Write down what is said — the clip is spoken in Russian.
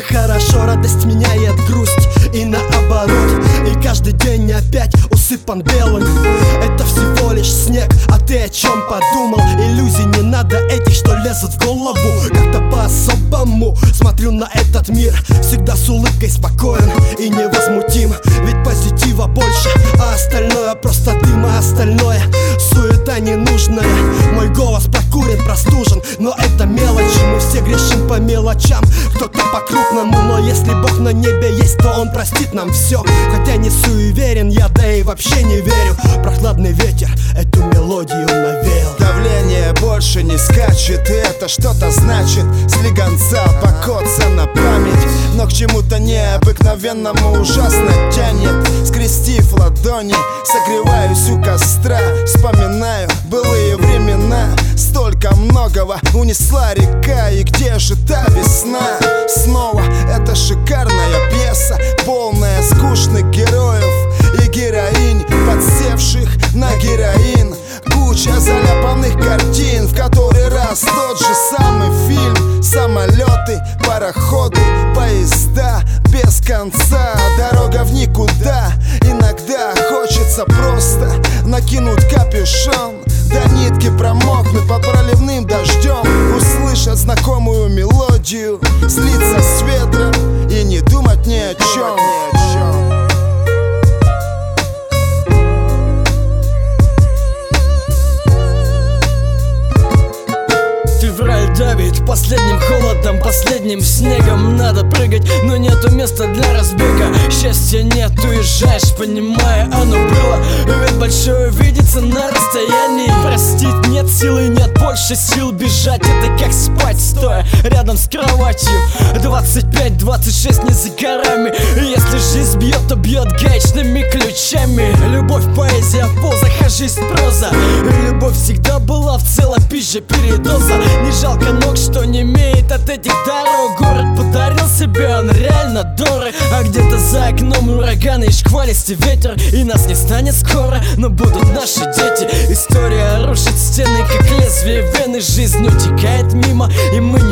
хорошо, радость меняет грусть и наоборот. И каждый день опять усыпан белым. Это всего лишь снег, а ты о чем подумал? Иллюзий не надо этих, что лезут в голову. Как-то по-особому смотрю на этот мир, всегда с улыбкой спокоен и невозмутим. Ведь позитива больше, а остальное просто дым, а остальное суета ненужная. Мой голос прокурен, простужен, но это мелочи. Мы все грешим по мелочам, кто-то по-крупному. Но если Бог на небе есть, то Он простит нам все. Хотя не суеверен я, да и вообще не верю. Прохладный ветер эту мелодию навеял. Давление больше не скачет, и это что-то значит. Слегонца покоца на память, но к чему-то необыкновенному ужасно тянет. Скрестив ладони, согреваюсь у костра, вспоминаю былые времена. Столько многого унесла река, и где же та весна? Снова эта шикарная пьеса, полная скучных героев и героинь, подсевших на героин. Куча заляпанных картин, в который раз тот же самый фильм. Самолеты, пароходы, поезда без конца, дорога в никуда. Иногда хочется просто накинуть капюшон, до нитки промокнуть под проливным дождем, услышать знакомую мелодию, слиться с ветром и не думать ни о чем. Февраль давит последним холодом, последним снегом. Надо прыгать, но нету места для разбега. Счастья нет, уезжаешь, понимая, оно было. Ведь большое видится на расстоянии. Простить нет силы, нет больше сил бежать. Это как спать, стоя рядом с кроватью. 25-26 не за горами. Если жизнь бьет, то бьет гаечными ключами. Любовь, поэзия, поза, жизнь, проза. Любовь всегда была в целом, пища, передоза. Не жалко ног, что не имеет от этих дорог. Город подарил себе, он реально дорог. А где-то за окном ураганы и шквалистый ветер. И нас не станет скоро, но будут наши дети. История рушит стены, как лезвие вены. Жизнь утекает мимо, и мы